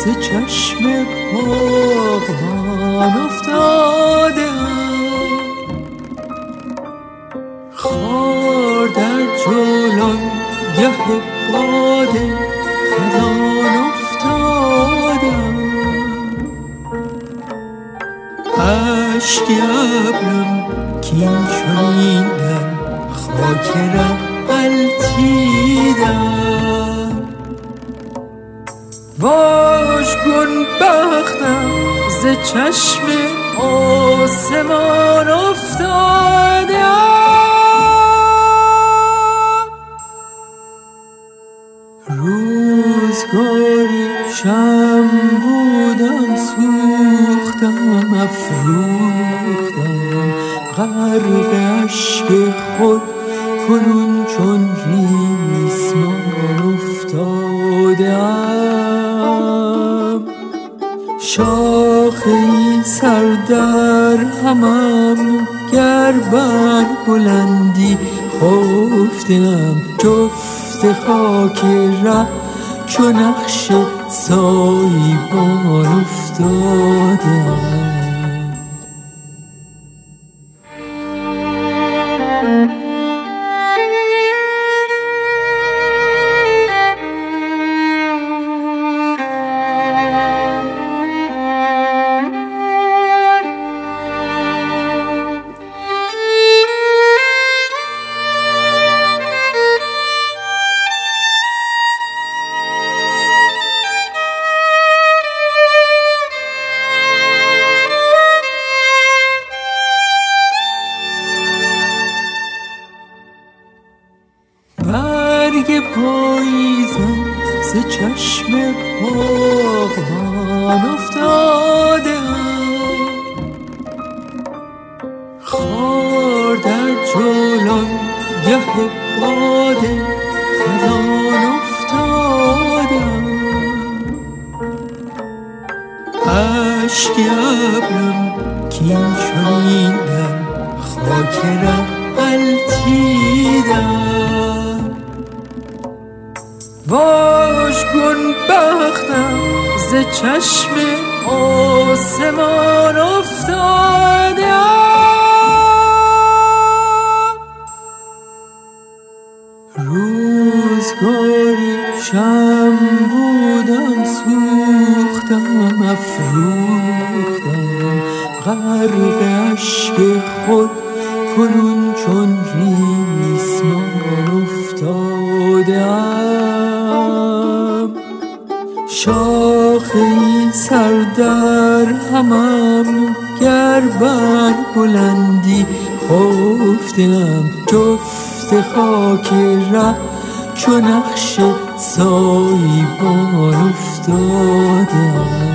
ز چشم باغبان افتادم، خار در جولان گه باد خزان افتادم، اشک ابرم کین چنین در خاک ره غلتیدم. واژگون بختم ز چشم آسمان افتادم، روزگاری شمع بودم سوختم افروختم، غرق اشک خود کنون چون ریسمان افتادم. شاخه‌ای سر در همم گر بر بلندی خفتم، جفت خاک ره چو نقش سایبان افتادم. برگ پاییزم ز چشم باغبان افتادم، خار در جولان گه باد خزان افتادم، اشک ابرم کین چنین در خاک ره غلتیدم. واژگون بختم ز چشم آسمان افتادم، روزگاری شمع بودم سوختم افروختم، غرق اشک خود کنون چون ریسمان افتادم. شاخه‌ای سر در همم گر بر بلندی خفتم، جفت خاک ره چو نقش سایبان افتادم.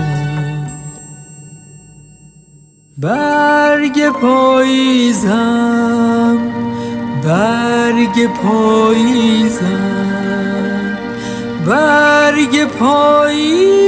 برگ پاییزم، برگ پاییزم، برگ پاییزم